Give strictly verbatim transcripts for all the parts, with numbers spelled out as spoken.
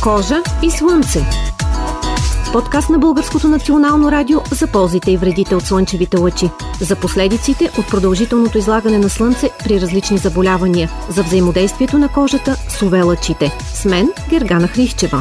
Кожа и слънце. Подкаст на Българското национално радио за ползите и вредите от слънчевите лъчи, за последиците от продължителното излагане на слънце при различни заболявания, за взаимодействието на кожата с ю ви лъчите. С мен Гергана Христчева.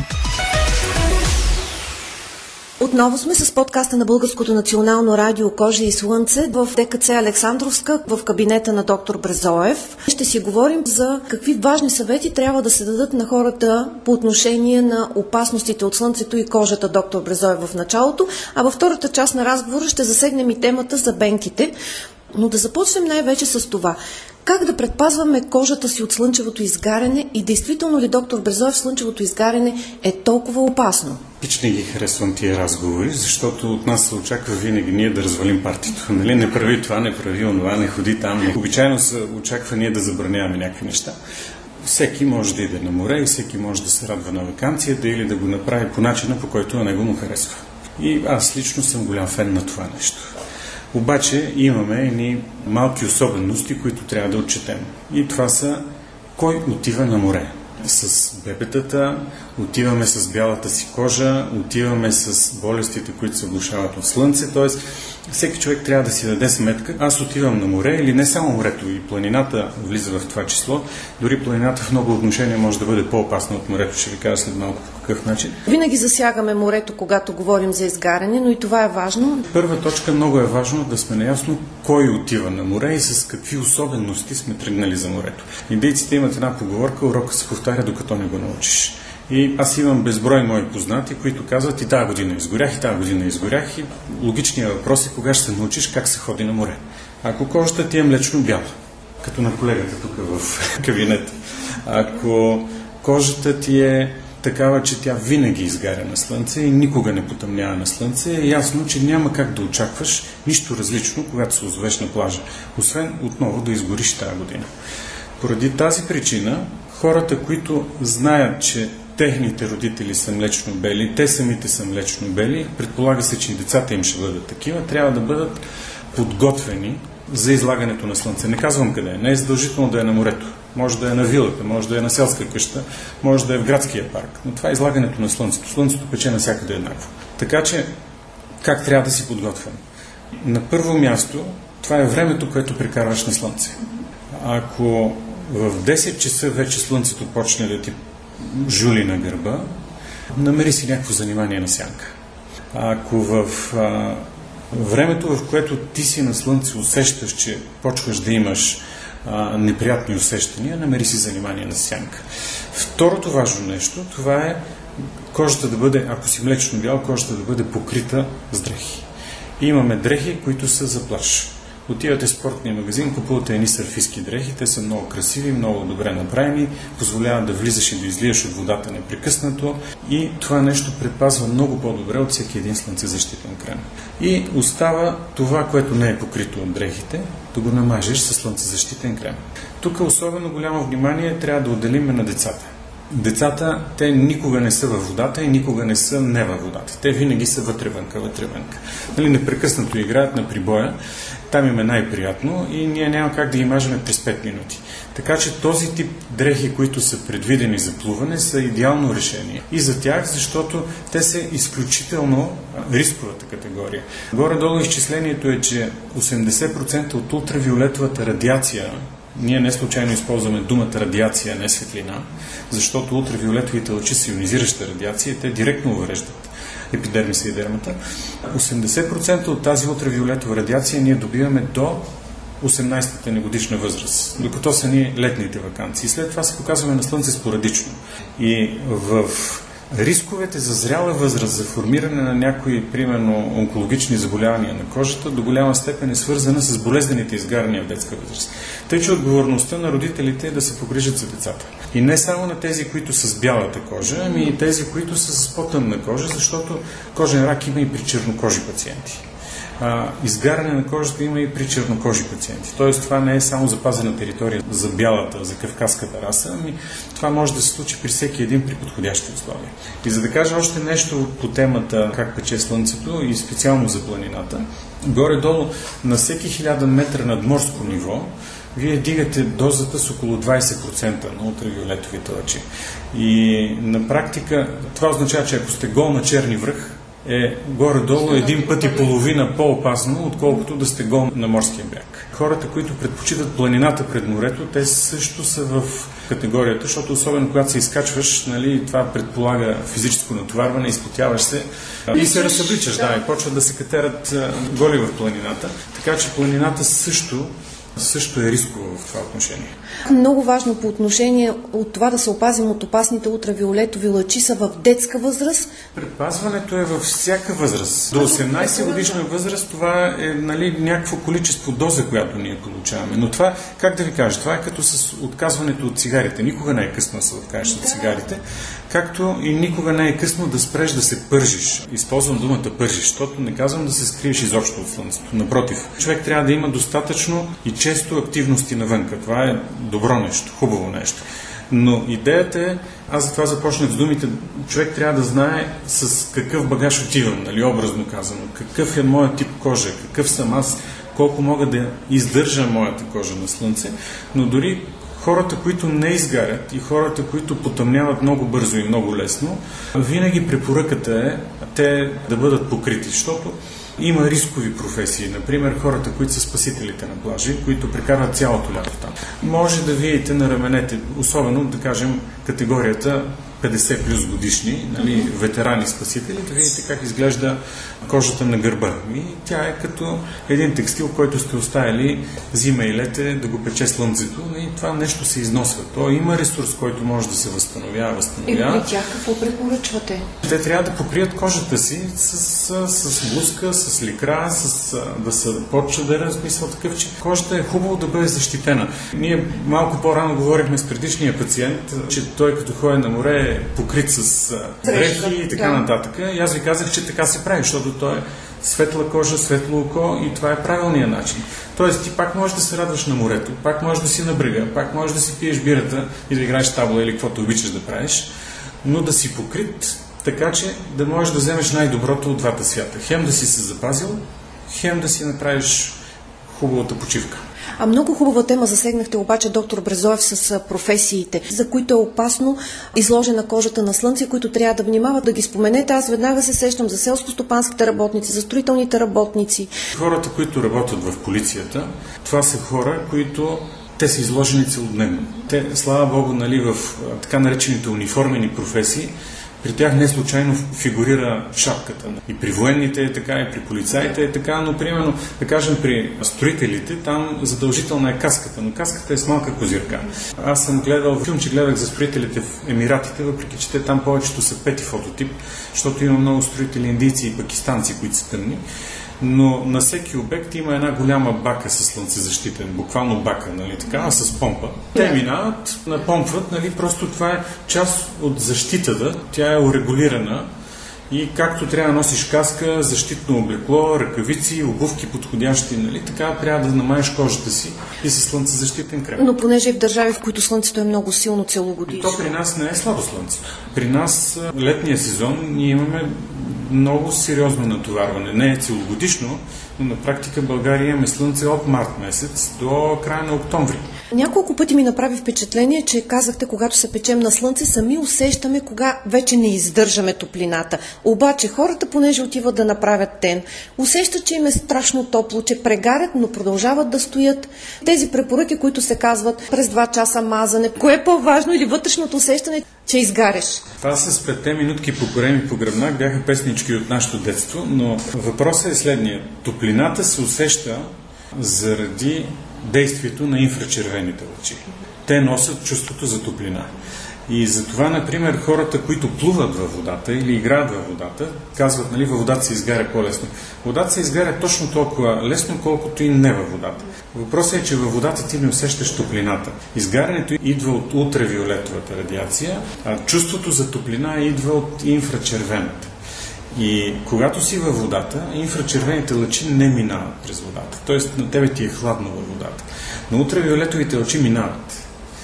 Отново сме с подкаста на Българското национално радио Кожа и слънце в Д К Ц Александровска, в кабинета на доктор Брезоев. Ще си говорим за какви важни съвети трябва да се дадат на хората по отношение на опасностите от слънцето и кожата, доктор Брезоев, в началото. А във втората част на разговора ще засегнем и темата за бенките. Но да започнем най-вече с това. Как да предпазваме кожата си от слънчевото изгаряне и действително ли, доктор Брезоев, слънчевото изгаряне е толкова опасно? Пич не ги харесвам тия разговори, защото от нас се очаква винаги ние да развалим партито. Нали? Не прави това, не прави онова, не ходи там. Не. Обичайно се очаква ние да забраняваме някакви неща. Всеки може да иде на море и всеки може да се радва на ваканцията или да го направи по начина, по който на него му харесва. И аз лично съм голям фен на това нещо. Обаче имаме едни малки особености, които трябва да отчетем. И това са кой отива на море. С бебетата, отиваме с бялата си кожа, отиваме с болестите, които се влошават от слънце. Т.е. всеки човек трябва да си даде сметка. Аз отивам на море или не само морето, и планината влиза в това число. Дори планината в много отношения може да бъде по-опасна от морето. Ще ви кажа след малко по какъв начин. Винаги засягаме морето, когато говорим за изгаряне, но и това е важно. Първа точка, много е важно да сме наясно кой отива на море и с какви особености сме тръгнали за морето. Индейците имат една поговорка: урока се повтаря, докато не го научиш. И аз имам безброй мои познати, които казват: и тази година изгорях, и тази година изгорях. И логичният въпрос е: кога ще се научиш как се ходи на море? Ако кожата ти е млечно бяла, като на колегата тук в кабинета, ако кожата ти е такава, че тя винаги изгаря на слънце и никога не потъмнява на слънце, е ясно, че няма как да очакваш нищо различно, когато се озовеш на плажа, освен отново да изгориш тази година. Поради тази причина, хората, които знаят, че техните родители са млечно бели, те самите са млечно бели, предполага се, че и децата им ще бъдат такива, трябва да бъдат подготвени за излагането на слънце. Не казвам къде е. Не е задължително да е на морето. Може да е на вилата, може да е на селска къща, може да е в градския парк. Но това е излагането на слънцето. Слънцето пече навсякъде еднакво. Така че, как трябва да си подготвям? На първо място, това е времето, което прекарваш на слънце. Ако в десет часа вече слънцето почне да ти жули на гърба, намери си някакво занимание на сянка. Ако в а, времето, в което ти си на слънце, усещаш, че почваш да имаш а, неприятни усещания, намери си занимание на сянка. Второто важно нещо, това е кожата да бъде, ако си млечно бял, кожата да бъде покрита с дрехи. И имаме дрехи, които са за плаж. Отивате в спортния магазин, купувате едни сърфистки дрехи, те са много красиви, много добре направени, позволяват да влизаш и да излияш от водата непрекъснато и това нещо предпазва много по-добре от всеки един слънцезащитен крем. И остава това, което не е покрито от дрехите, да го намажеш със слънцезащитен крем. Тук особено голямо внимание трябва да отделим на децата. Децата, те никога не са във водата и никога не са не във водата. Те винаги са вътре-вънка, вътре-вънка. Нали, непрекъснато играят на прибоя, там им е най-приятно и ние няма как да ги мажем през пет минути. Така че този тип дрехи, които са предвидени за плуване, са идеално решение. И за тях, защото те са изключително рисковата категория. Горе-долу изчислението е, че осемдесет процента от ултравиолетовата радиация, ние не случайно използваме думата радиация, не светлина, защото ултравиолетовите лъчи са ионизираща радиация и те директно увреждат епидермиса и дермата. осемдесет процента от тази ултравиолетова радиация ние добиваме до осемнадесетата ни годишна възраст, докато са ни летните ваканции. След това се показваме на слънце спорадично. И в рисковете за зряла възраст, за формиране на някои, примерно, онкологични заболявания на кожата, до голяма степен е свързана с болезнените изгаряния в детска възраст. Тъй, че отговорността на родителите е да се погрижат за децата. И не само на тези, които са с бялата кожа, ами и тези, които са с по-тъмна кожа, защото кожен рак има и при чернокожи пациенти. А, изгаряне на кожата има и при чернокожи пациенти. Тоест това не е само запазена територия за бялата, за кавказската раса, ами това може да се случи при всеки един при подходящи условия. И за да кажа още нещо по темата как пече слънцето и специално за планината, горе-долу на всеки хиляда метра над морско ниво вие дигате дозата с около двайсет процента на ултравиолетовите лъчи. И на практика това означава, че ако сте гол на Черни връх, е горе-долу един път и половина по-опасно, отколкото да сте гол на морския бряг. Хората, които предпочитат планината пред морето, те също са в категорията, защото особено когато се изкачваш, нали, това предполага физическо натоварване, изпотяваш се и се разсъбличаш, да, и почват да се катерят голи в планината. Така че планината също също е рисково в това отношение. Много важно по отношение от това да се опазим от опасните ултравиолетови лъчи са в детска възраст. Предпазването е във всяка възраст. До осемнайсет годишна възраст това е, нали, някакво количество доза, която ние получаваме. Но това, как да ви кажа, това е като с отказването от цигарите. Никога не е късно да се откажеш от цигарите, както и никога не е късно да спреш да се пържиш. Използвам думата пържиш, защото не казвам да се скриеш изобщо от слънцето. Напротив, човек трябва да има достатъчно и често активности навънка. Това е добро нещо, хубаво нещо. Но идеята е, аз за това започнах с думите, човек трябва да знае с какъв багаж отивам, нали, образно казано, какъв е моят тип кожа, какъв съм аз, колко мога да издържа моята кожа на слънце, но дори хората, които не изгарят и хората, които потъмняват много бързо и много лесно, винаги препоръката е те да бъдат покрити, защото има рискови професии. Например, хората, които са спасителите на плажи, които прекарват цялото лято там. Може да видите на раменете, особено, да кажем, категорията петдесет плюс годишни, нали, ветерани спасители, да видите как изглежда кожата на гърба. И тя е като един текстил, който сте оставили зима и лете да го пече слънцето, и това нещо се износва. То има ресурс, който може да се възстановява, възстановява. И при тях какво препоръчвате? Те трябва да покрият кожата си с, с, с блузка, с ликра, с, да са по-чадъра, смисъл такъв, че кожата е хубаво да бъде защитена. Ние малко по-рано говорихме с предишния пациент, че той като ходи на море е покрит с дрехи и така да. нататък. И аз ви казах, че така се прави, защото той е светла кожа, светло око и това е правилният начин. Тоест ти пак можеш да се радваш на морето, пак можеш да си на брега, пак можеш да си пиеш бирата и да играеш табла или каквото обичаш да правиш, но да си покрит, така че да можеш да вземеш най-доброто от двата свята. Хем да си се запазил, хем да си направиш хубавата почивка. А много хубава тема засегнахте обаче, доктор Брезоев, с професиите, за които е опасно изложена кожата на слънце, които трябва да внимават да ги споменете. Аз веднага се сещам за селско-стопанските работници, за строителните работници. Хората, които работят в полицията, това са хора, които те са изложени целодневно. Те, слава Богу, нали, в така наречените униформени професии, при тях не случайно фигурира шапката. И при военните е така, и при полицаите е така, но примерно, да кажем, при строителите, там задължителна е каската, но каската е с малка козирка. Аз съм гледал филм, че гледах за строителите в Емиратите, въпреки че те там повечето са пети фототип, защото има много строители индийци и пакистанци, които са тъмни. Но на всеки обект има една голяма бака със слънцезащитен, буквално бака, нали, така, с помпа. Те минават, напомпват, нали, просто това е част от защитата, тя е урегулирана и както трябва да носиш каска, защитно облекло, ръкавици, обувки подходящи, нали, така трябва да намаеш кожата си и със слънцезащитен крем. Но понеже е в държави, в които слънцето е много силно целогодишно. То при нас не е слабо слънце. При нас летния сезон ние имаме много сериозно натоварване. Не е целогодишно, но на практика България имаме слънце от март месец до края на октомври. Няколко пъти ми направи впечатление, че казахте, когато се печем на слънце, сами усещаме кога вече не издържаме топлината. Обаче хората, понеже отиват да направят тен, усещат, че им е страшно топло, че прегарят, но продължават да стоят. Тези препоръки, които се казват през два часа мазане, кое е по-важно или вътрешното усещане, че изгареш? Това с петте минутки по корем и по гръбнак бяха песнички от нашето детство, но въпросът е следния. Топлината се усеща заради действието на инфрачервените лъчи. Те носят чувството за топлина. И затова, например, хората, които плуват във водата или играят във водата, казват, нали, във водата се изгаря по-лесно. Водата се изгаря точно толкова лесно, колкото и не във водата. Въпросът е, че във водата ти не усещаш топлината. Изгарянето идва от ултравиолетовата радиация, а чувството за топлина идва от инфрачервената. И когато си във водата, инфрачервените лъчи не минават през водата. Тоест на тебе ти е хладно във водата. Но ултравиолетовите лъчи минават.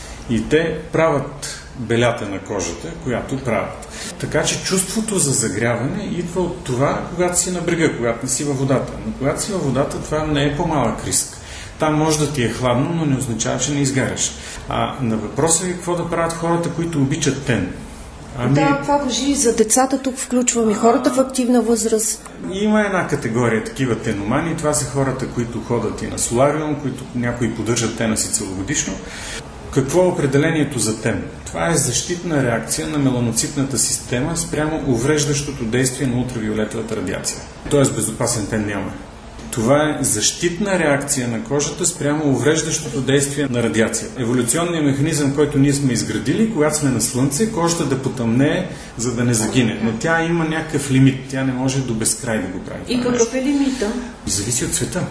И те правят белята на кожата, която правят. Така че чувството за загряване идва от това, когато си на брега, когато не си във водата. Но когато си във водата, това не е по-малък риск. Там може да ти е хладно, но не означава, че не изгаряш. А на въпроса е какво да правят хората, които обичат тен. Ами... Да, това важи и за децата, тук включвам и хората в активна възраст. Има една категория такива теномани, това са хората, които ходят и на солариум, които някои поддържат тена си целогодишно. Какво е определението за тен? Това е защитна реакция на меланоцитната система спрямо увреждащото действие на ултравиолетовата радиация. Тоест безопасен тен няма. Това е защитна реакция на кожата спрямо увреждащото действие на радиация. Еволюционният механизъм, който ние сме изградили, когато сме на слънце, кожата да потъмнее, за да не загине. Но тя има някакъв лимит. Тя не може до безкрай да го прави. И какъв е лимита? Зависи от цвета.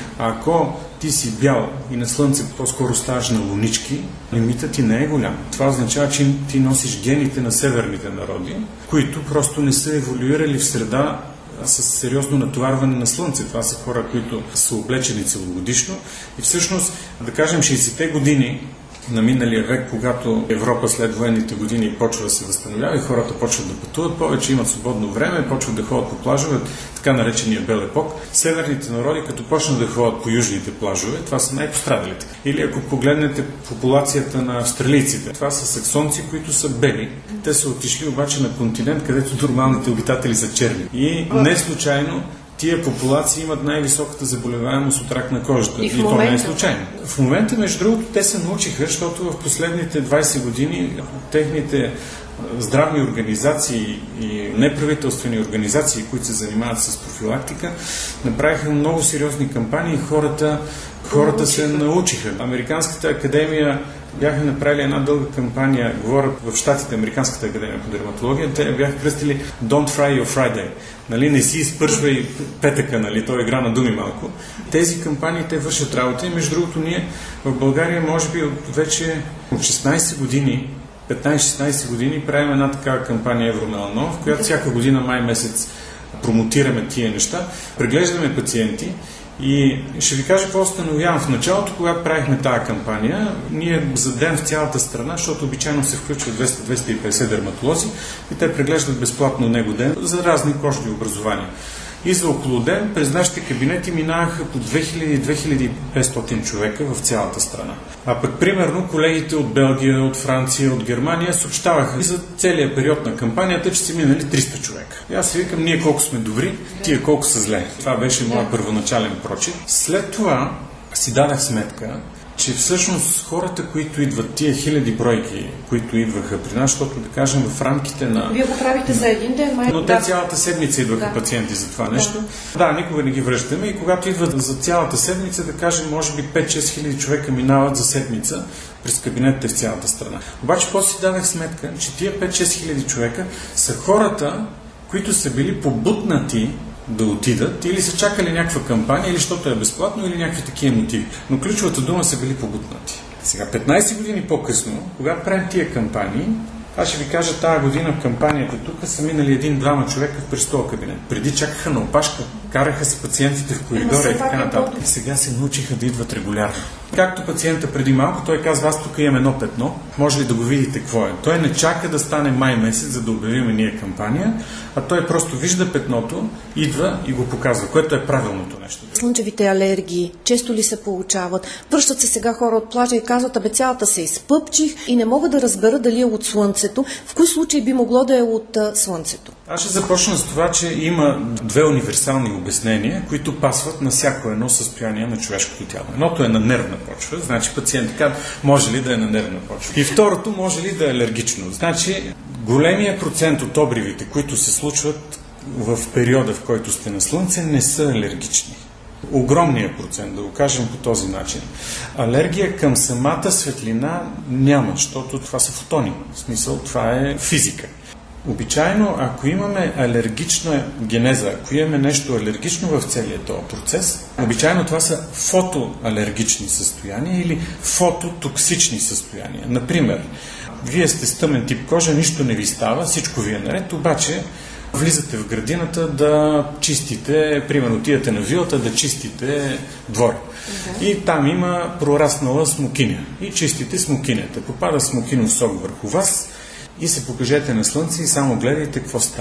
Ако ти си бял и на слънце по-скоро ставаш на лунички, лимитът ти не е голям. Това означава, че ти носиш гените на северните народи, които просто не са еволюирали в среда с сериозно натоварване на слънце. Това са хора, които са облечени целогодишно. И всъщност, да кажем, шейсетте години на миналия век, когато Европа след военните години почва да се възстановява и хората почват да пътуват повече, имат свободно време, почват да ходят по плажове, така наречения бел епок. Северните народи, като почнат да ходят по южните плажове, това са най-пострадалите. Или ако погледнете популацията на австралийците, това са саксонци, които са бели. Те са отишли обаче на континент, където нормалните обитатели са черни. И не случайно тия популации имат най-високата заболеваемост от рак на кожата. И, и то не е случайно. В момента, между другото, те се научиха, защото в последните двайсет години техните здравни организации и неправителствени организации, които се занимават с профилактика, направиха много сериозни кампании и хората, хората се научиха. Американската академия бяха направили една дълга кампания, говорят в Щатите, Американската академия по дерматология, те бяха кръстили Don't fry your Friday. Нали, не си изпършвай петъка, нали, той игра на думи малко. Тези кампании те вършат работа и между другото ние в България може би от вече от шестнайсет години, петнайсет-шестнайсет години правим една такава кампания Евромеланон, в която всяка година май месец промотираме тия неща, преглеждаме пациенти. И ще ви кажа какво установявам. В началото, когато правихме тази кампания, ние за ден в цялата страна, защото обичайно се включват двеста до двеста и петдесет дерматолози и те преглеждат безплатно него ден за разни кожни образования. И за около ден през нашите кабинети минаваха по две хиляди до две хиляди и петстотин човека в цялата страна. А пък, примерно, колегите от Белгия, от Франция, от Германия съобщаваха и за целия период на кампанията, че са минали триста човека. И аз си викам, ние колко сме добри, тия колко са зле. Това беше моят първоначален прочит. След това си дадах сметка, че всъщност хората, които идват, тия хиляди бройки, които идваха при нас, защото да кажем в рамките на... Вие го правите за един ден, май... Но да. те цялата седмица идваха да. Пациенти за това нещо. Да. да, никога не ги връщаме и когато идват за цялата седмица, да кажем, може би пет-шест хиляди човека минават за седмица през кабинетите в цялата страна. Обаче после си дадах сметка, че тия пет-шест хиляди човека са хората, които са били побутнати да отидат, или са чакали някаква кампания, или защото е безплатно, или някакви такива мотиви. Но ключовата дума са били побутнати. Сега, петнайсет години по-късно, когато правим тия кампании, аз ще ви кажа, тази година в кампанията тук са минали един-двама човека в престола кабинет. Преди чакаха на опашка, караха се пациентите в коридора и така нататък. Сега се научиха да идват регулярно. Както пациента преди малко, той казва, аз тук имам едно петно, може ли да го видите какво е? Той не чака да стане май месец, за да обявим ние кампания, а той просто вижда петното, идва и го показва, което е правилното нещо. Слънчевите алергии често ли се получават? Връщат се сега хора от плажа и казват, абе цялата се изпъпчих и не мога да разбера дали е от слънцето. В кои случаи би могло да е от а, слънцето? Аз ще започна с това, че има две универсални обяснения, които пасват на всяко едно състояние на човешкото тяло. Едното е на нервна почва, значи пациент казва, може ли да е на нервна почва. И второто, може ли да е алергично. Значи големия процент от обривите, които се случват в периода, в който сте на слънце, не са алергични. Огромният процент, да го кажем по този начин. Алергия към самата светлина няма, защото това са фотони. В смисъл, това е физика. Обичайно, ако имаме алергична генеза, ако имаме нещо алергично в целия този процес, обичайно това са фотоалергични състояния или фототоксични състояния. Например, вие сте с тъмен тип кожа, нищо не ви става, всичко ви е наред, обаче влизате в градината да чистите, примерно отидете на вилата да чистите двор. Okay. И там има прораснала смокиня. И чистите смокинята. Попада смокинов сок върху вас и се покажете на слънце и само гледайте какво става.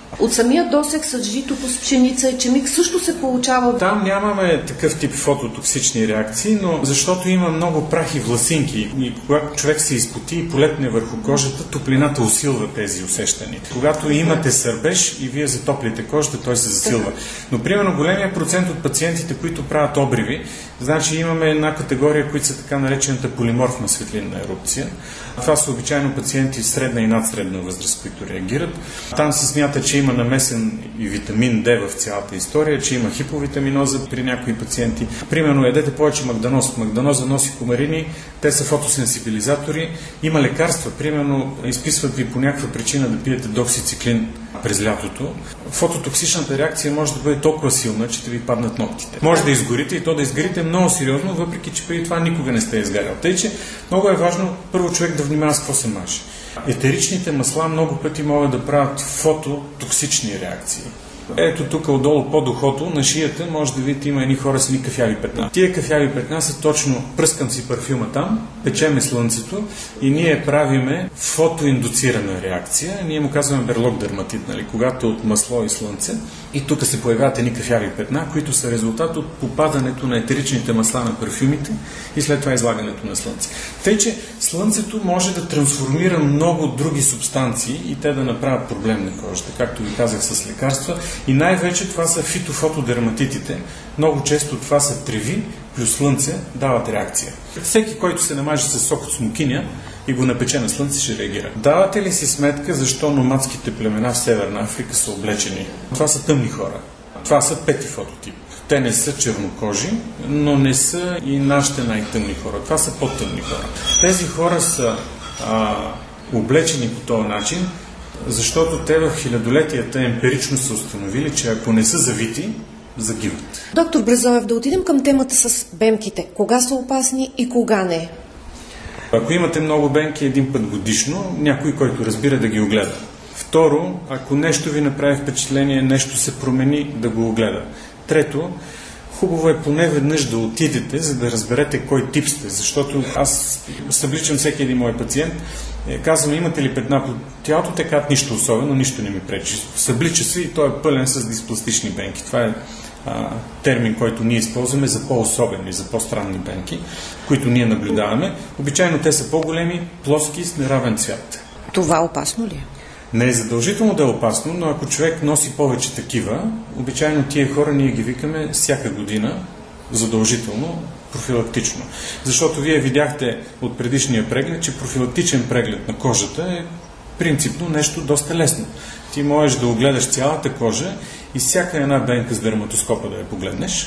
От самия досек с жито с пшеница и чемик също се получава. Там нямаме такъв тип фототоксични реакции, но защото има много прах и власинки и когато човек се изпоти и полетне върху кожата, топлината усилва тези усещания. Когато имате сърбеж и вие затоплите кожата, той се засилва. Но примерно големия процент от пациентите, които правят обриви, значи имаме една категория, които са така наречената полиморфна светлинна ерупция. Това са обичайно пациенти в средна и надсредна възраст, които реагират. Там се смята, че има намесен и витамин Д в цялата история, че има хиповитаминоза при някои пациенти. Примерно, ядете повече магданоз. Магданоза носи кумарини, те са фотосенсибилизатори. Има лекарства, примерно, изписват ви по някаква причина да пиете доксициклин през лятото. Фототоксичната реакция може да бъде толкова силна, че да ви паднат ногтите. Може да изгорите и то да изгорите много сериозно, въпреки че преди това никога не сте изгарял. Тъй, че много е важно първо човек да внимава с какво се маже. Етеричните масла много пъти могат да правят фототоксични реакции. Ето тук отдолу под ухото, на шията, може да видите, има едни хора с едни кафяви петна. Тия кафяви петна са точно, пръскам си парфюма там, печеме слънцето и ние правиме фотоиндуцирана реакция. Ние му казваме берлок дерматит, нали, когато от масло и слънце. И тук се появяват едни кафяви петна, които са резултат от попадането на етеричните масла на парфюмите и след това излагането на слънце. Тъй, че слънцето може да трансформира много други субстанции и те да направят проблем на кожата, както ви казах с лекарства. И най-вече това са фитофотодерматитите. Много често това са треви плюс слънце дават реакция. Всеки, който се намаже с сок от смокиня и го напече на слънце, ще реагира. Давате ли си сметка защо номадските племена в Северна Африка са облечени? Това са тъмни хора. Това са пети фототип. Те не са чернокожи, но не са и нашите най-тъмни хора. Това са по-тъмни хора. Тези хора са а, облечени по този начин, защото те в хилядолетията емпирично са установили, че ако не са завити, загиват. Доктор Брезоев, да отидем към темата с бемките. Кога са опасни и кога не? Ако имате много бенки един път годишно, някой, който разбира, да ги огледа. Второ, ако нещо ви направи впечатление, нещо се промени, да го огледа. Трето, хубаво е поне веднъж да отидете, за да разберете кой тип сте, защото аз събличам всеки един мой пациент, казвам, имате ли петна по тялото, те казват нищо особено, нищо не ми пречи. Съблича се и той е пълен с диспластични бенки. Това е а, термин, който ние използваме за по-особени, за по-странни бенки, които ние наблюдаваме. Обичайно те са по-големи, плоски, с неравен цвят. Това опасно ли е? Не е задължително да е опасно, но ако човек носи повече такива, обичайно тия хора ние ги викаме всяка година, задължително, профилактично. Защото вие видяхте от предишния преглед, че профилактичен преглед на кожата е принципно нещо доста лесно. Ти можеш да огледаш цялата кожа и всяка една бенка с дерматоскопа да я погледнеш.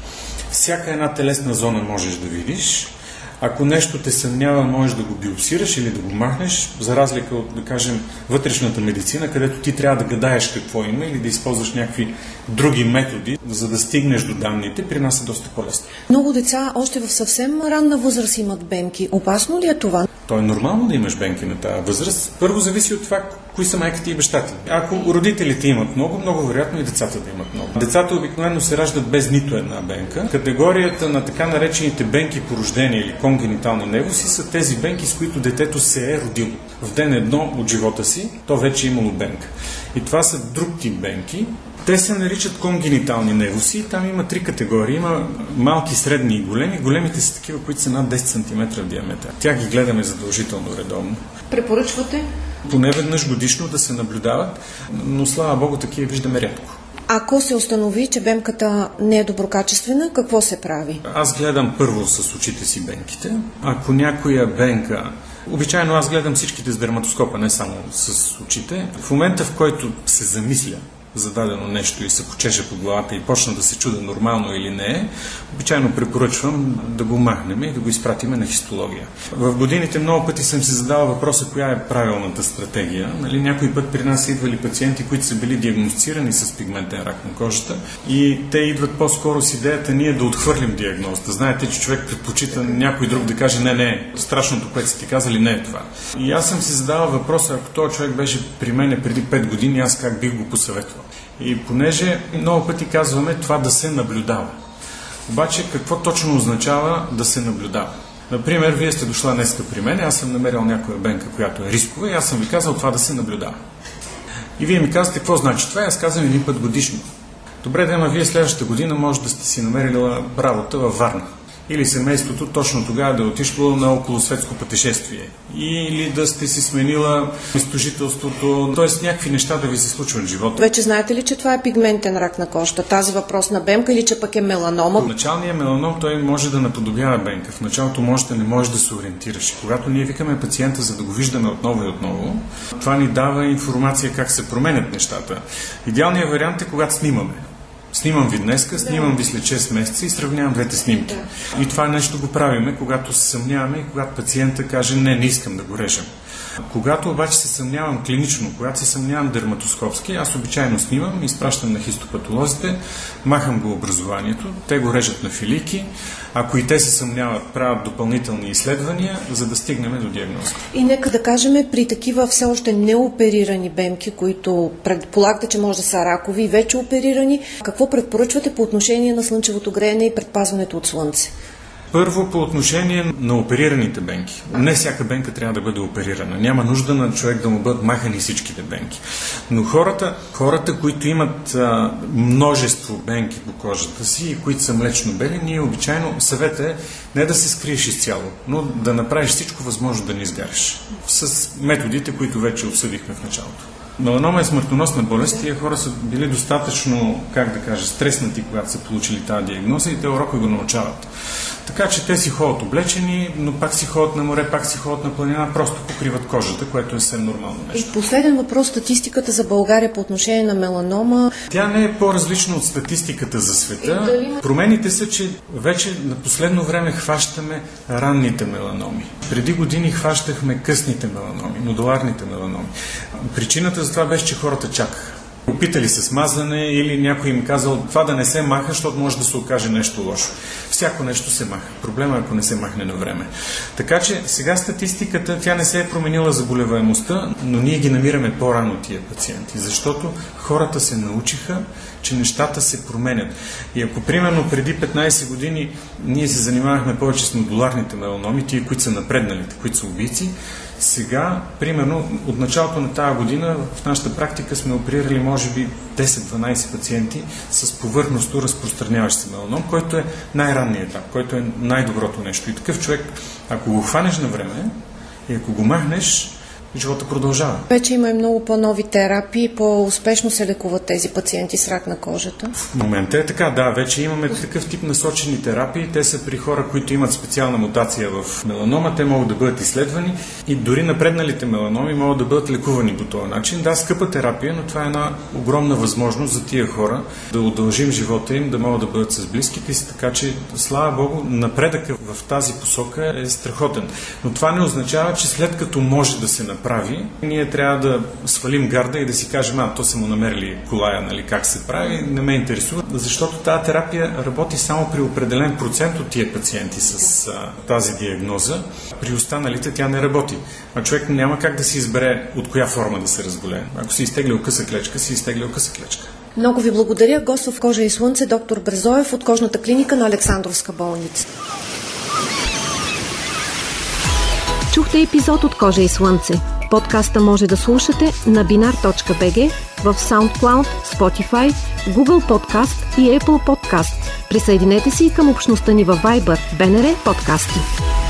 Всяка една телесна зона можеш да видиш. Ако нещо те съмнява, можеш да го биопсираш или да го махнеш, за разлика от, да кажем, вътрешната медицина, където ти трябва да гадаеш какво има или да използваш някакви други методи, за да стигнеш до данните, при нас е доста по-лесно. Много деца още в съвсем ранна възраст имат бенки. Опасно ли е това? То е нормално да имаш бенки на тази възраст. Първо зависи от това, кои са майката и бащата. Ако родителите имат много, много вероятно и децата да имат много. Децата обикновено се раждат без нито една бенка. Категорията на така наречените бенки по рождение или конгенитални неврози са тези бенки, с които детето се е родило. В ден едно от живота си, то вече е имало бенка. И това са друг тип бенки. Те се наричат конгенитални неврози. Там има три категории. Има малки, средни и големи. Големите са такива, които са над десет сантиметра в диаметър. Тях ги гледаме задължително редовно. Препоръчвате? Поне веднъж годишно да се наблюдават, но слава Богу, такива виждаме рядко. Ако се установи, че бенката не е доброкачествена, какво се прави? Аз гледам първо с очите си бенките. Ако някоя бенка... Обичайно аз гледам всичките с дерматоскопа, не само с очите. В момента, в който се замисля за дадено нещо и се почеше по главата и почна да се чуда нормално или не, обичайно препоръчвам да го махнем и да го изпратиме на хистология. В годините много пъти съм си задавал въпроса, коя е правилната стратегия. Нали, някой път при нас са идвали пациенти, които са били диагностицирани с пигментен рак на кожата и те идват по-скоро с идеята ние да отхвърлим диагнозата. Знаете, че човек предпочита някой друг да каже не, не, страшното, което са ти казали, не е това. И аз съм си задавал въпроса, ако този човек беше при мене преди пет години, аз как бих го посъветвал. И понеже много пъти казваме това да се наблюдава. Обаче какво точно означава да се наблюдава? Например, вие сте дошла днеска при мен, аз съм намерил някоя бенка, която е рискова и аз съм ви казал това да се наблюдава. И вие ми казвате, какво значи това? Аз казвам един път годишно. Добре, да, ама вие следващата година може да сте си намерили работа във Варна. Или семейството точно тогава да е отишло на околосветско пътешествие. Или да сте си сменила местожителството, т.е. някакви неща да ви се случват в живота. Вече знаете ли, че това е пигментен рак на кожата? Тази въпросна бемка или че пък е меланома? Началният меланом, той може да наподобява бенка. В началото може да не може да се ориентираш. Когато ние викаме пациента, за да го виждаме отново и отново, това ни дава информация как се променят нещата. Идеалният вариант е когато снимаме. Снимам ви днеска, снимам ви след шест месеца и сравнявам двете снимки. И това нещо го правиме, когато се съмняваме и когато пациента каже не, не искам да го режем. Когато обаче се съмнявам клинично, когато се съмнявам дерматоскопски, аз обичайно снимам, изпращам на хистопатолозите, махам го образованието, те го режат на филийки, ако и те се съмняват, правят допълнителни изследвания, за да стигнем до диагноза. И нека да кажем, при такива все още неоперирани бемки, които предполагате, че може да са ракови и вече оперирани, какво препоръчвате по отношение на слънчевото греене и предпазването от слънце? Първо, по отношение на оперираните бенки. Не всяка бенка трябва да бъде оперирана. Няма нужда на човек да му бъдат махани всичките бенки. Но хората, хората които имат а, множество бенки по кожата си и които са млечно бели, ние обичайно съвета е не да се скриеш изцяло, но да направиш всичко възможно да не изгариш. С методите, които вече обсъдихме в началото. Меланома е смъртоносна болест. Тия хора са били достатъчно, как да кажа, стреснати, когато са получили тази диагноза и те урока го научават. Така че те си ходят облечени, но пак си ходят на море, пак си ходят на планина, просто покриват кожата, което е съвсем нормално нещо. И последен въпрос, статистиката за България по отношение на меланома. Тя не е по-различна от статистиката за света. Дали... Промените са, че вече на последно време хващаме ранните меланоми. Преди години хващахме късните меланоми, нодуларните меланоми. Причината за това беше, че хората чакаха. Опитали се с мазане или някой им казал това да не се маха, защото може да се окаже нещо лошо. Всяко нещо се маха. Проблема е, ако не се махне на време. Така че сега статистиката, тя не се е променила заболеваемостта, но ние ги намираме по-рано тия пациенти, защото хората се научиха, че нещата се променят. И ако примерно преди петнайсет години ние се занимавахме повече с нодуларните меланоми, тия, които са напредналите, които са убийци, сега, примерно, от началото на тази година в нашата практика сме оперирали може би десет-дванайсет пациенти с повърхностно разпространяващ се меланом, който е най-ранният етап, който е най-доброто нещо. И такъв човек, ако го хванеш на време и ако го махнеш, живота продължава. Вече има и много по-нови терапии, по-успешно се лекуват тези пациенти с рак на кожата. В момента е така, да. Вече имаме такъв тип насочени терапии. Те са при хора, които имат специална мутация в меланома. Те могат да бъдат изследвани и дори напредналите меланоми могат да бъдат лекувани по този начин. Да, скъпа терапия, но това е една огромна възможност за тия хора да удължим живота им, да могат да бъдат с близките си. Така че, слава Богу, напредъка в тази посока е страхотен. Но това не означава, че след като може да се направи, прави, ние трябва да свалим гарда и да си кажем, а, то са му намерили колая, нали, как се прави, не ме интересува, защото тази терапия работи само при определен процент от тия пациенти с а, тази диагноза. При останалите тя не работи. А човек няма как да си избере от коя форма да се разболее. Ако си изтеглял къса клечка, си изтеглял къса клечка. Много ви благодаря. Гост в Кожа и слънце, доктор Брезоев от кожната клиника на Александровска болница. Чухте епизод от Кожа и слънце. Подкаста може да слушате на binar точка би джи, в SoundCloud, Spotify, Google Podcast и Apple Podcast. Присъединете се и към общността ни във Viber, БНР подкасти.